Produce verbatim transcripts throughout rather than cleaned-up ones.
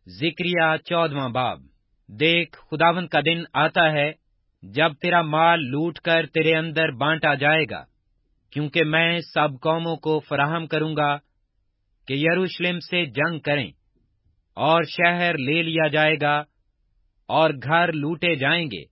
ذکریہ چودواں باب۔ دیکھ، خداوند کا دن آتا ہے جب تیرا مال لوٹ کر تیرے اندر بانٹا جائے گا، کیونکہ میں سب قوموں کو فراہم کروں گا کہ یروشلم سے جنگ کریں، اور شہر لے لیا جائے گا اور گھر لوٹے جائیں گے،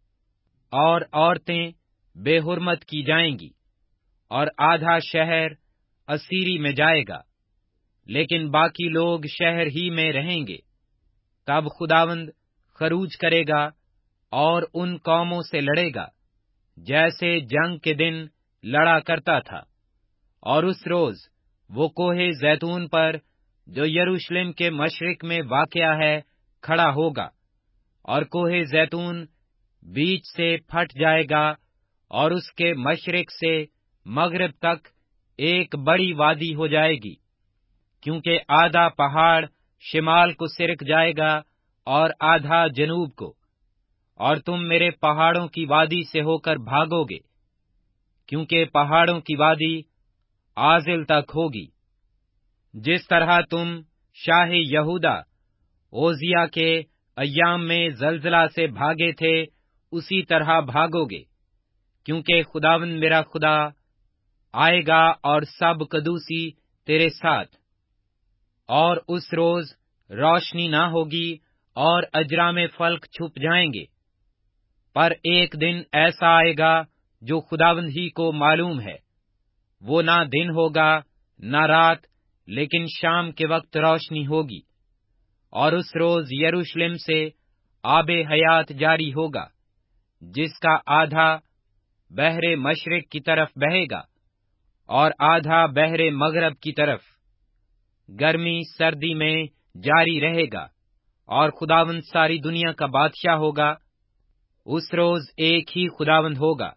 اور عورتیں بے حرمت کی جائیں گی، اور آدھا شہر اسیری میں جائے گا، لیکن باقی لوگ شہر ہی میں رہیں گے۔ تب خداوند خروج کرے گا اور ان قوموں سے لڑے گا جیسے جنگ کے دن لڑا کرتا تھا، اور اس روز وہ کوہ زیتون پر جو یروشلم کے مشرق میں واقع ہے کھڑا ہوگا، اور کوہ زیتون بیچ سے پھٹ جائے گا، اور اس کے مشرق سے مغرب تک ایک بڑی وادی ہو جائے گی، کیونکہ آدھا پہاڑ شمال کو سرک جائے گا اور آدھا جنوب کو، اور تم میرے پہاڑوں کی وادی سے ہو کر بھاگو گے، کیونکہ پہاڑوں کی وادی آزل تک ہوگی۔ جس طرح تم شاہ یہودا اوزیہ کے ایام میں زلزلہ سے بھاگے تھے، اسی طرح بھاگو گے، کیونکہ خداوند میرا خدا آئے گا اور سب قدوسی تیرے ساتھ۔ اور اس روز روشنی نہ ہوگی اور اجرام فلک چھپ جائیں گے، پر ایک دن ایسا آئے گا جو خداوند ہی کو معلوم ہے، وہ نہ دن ہوگا نہ رات، لیکن شام کے وقت روشنی ہوگی۔ اور اس روز یروشلم سے آب حیات جاری ہوگا، جس کا آدھا بحر مشرق کی طرف بہے گا اور آدھا بحر مغرب کی طرف۔ گرمی سردی میں جاری رہے گا، اور خداوند ساری دنیا کا بادشاہ ہوگا۔ اس روز ایک ہی خداوند ہوگا،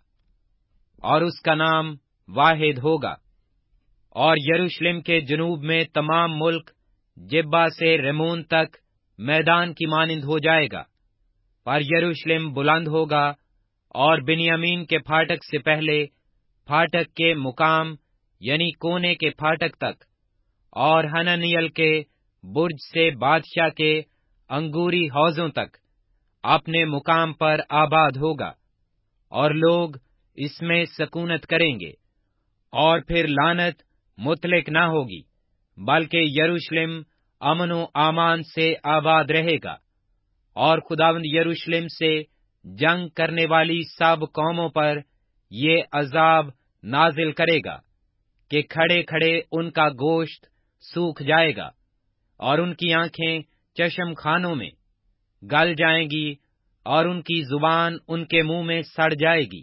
اور اس کا نام واحد ہوگا۔ اور یروشلم کے جنوب میں تمام ملک جبہ سے ریمون تک میدان کی مانند ہو جائے گا، پر یروشلم بلند ہوگا، اور بنیامین کے پھاٹک سے پہلے پھاٹک کے مقام یعنی کونے کے پھاٹک تک، اور حننیل کے برج سے بادشاہ کے انگوری حوضوں تک اپنے مقام پر آباد ہوگا، اور لوگ اس میں سکونت کریں گے، اور پھر لعنت مطلق نہ ہوگی، بلکہ یروشلم امن و امان سے آباد رہے گا۔ اور خداوند یروشلم سے جنگ کرنے والی سب قوموں پر یہ عذاب نازل کرے گا کہ کھڑے کھڑے ان کا گوشت سوکھ جائے گا، اور ان کی آنکھیں چشم خانوں میں گل جائیں گی، اور ان کی زبان ان کے منہ میں سڑ جائے گی۔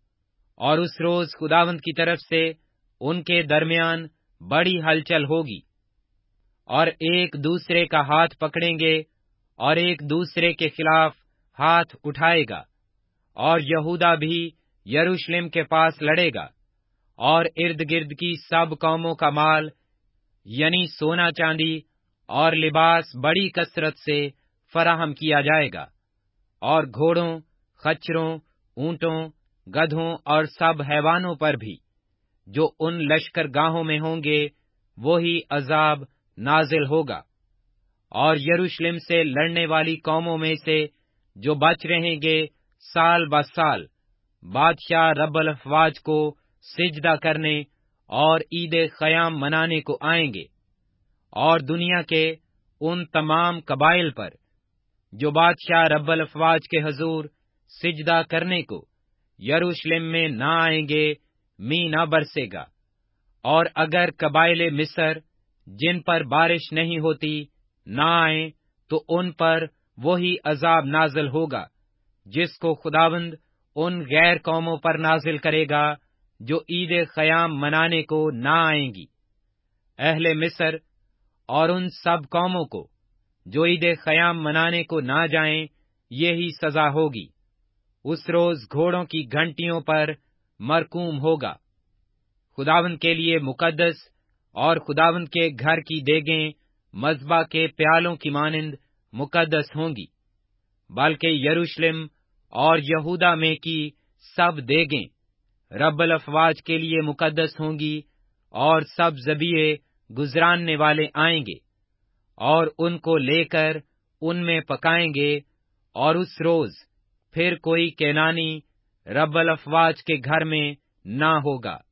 اور اس روز خداوند کی طرف سے ان کے درمیان بڑی ہلچل ہوگی، اور ایک دوسرے کا ہاتھ پکڑیں گے، اور ایک دوسرے کے خلاف ہاتھ اٹھائے گا۔ اور یہودا بھی یروشلم کے پاس لڑے گا، اور ارد گرد کی سب قوموں کا مال یعنی سونا چاندی اور لباس بڑی کثرت سے فراہم کیا جائے گا، اور گھوڑوں، خچروں، اونٹوں، گدھوں اور سب حیوانوں پر بھی جو ان لشکر گاہوں میں ہوں گے وہی عذاب نازل ہوگا۔ اور یروشلم سے لڑنے والی قوموں میں سے جو بچ رہیں گے سال بہ سال بادشاہ رب الافواج کو سجدہ کرنے اور عید خیام منانے کو آئیں گے، اور دنیا کے ان تمام قبائل پر جو بادشاہ رب الافواج کے حضور سجدہ کرنے کو یروشلم میں نہ آئیں گے می نہ برسے گا۔ اور اگر قبائل مصر جن پر بارش نہیں ہوتی نہ آئیں تو ان پر وہی عذاب نازل ہوگا جس کو خداوند ان غیر قوموں پر نازل کرے گا جو عید خیام منانے کو نہ آئیں گی۔ اہل مصر اور ان سب قوموں کو جو عید خیام منانے کو نہ جائیں یہی سزا ہوگی۔ اس روز گھوڑوں کی گھنٹیوں پر مرکوم ہوگا۔ خداوند کے لیے مقدس اور خداوند کے گھر کی دیگیں مذبح کے پیالوں کی مانند مقدس ہوں گی، بلکہ یروشلم اور یہودا میں کی سب دیگیں رب الافواج کے لیے مقدس ہوں گی، اور سب ذبیحے گزراننے والے آئیں گے، اور ان کو لے کر ان میں پکائیں گے، اور اس روز پھر کوئی کینانی رب الافواج کے گھر میں نہ ہوگا۔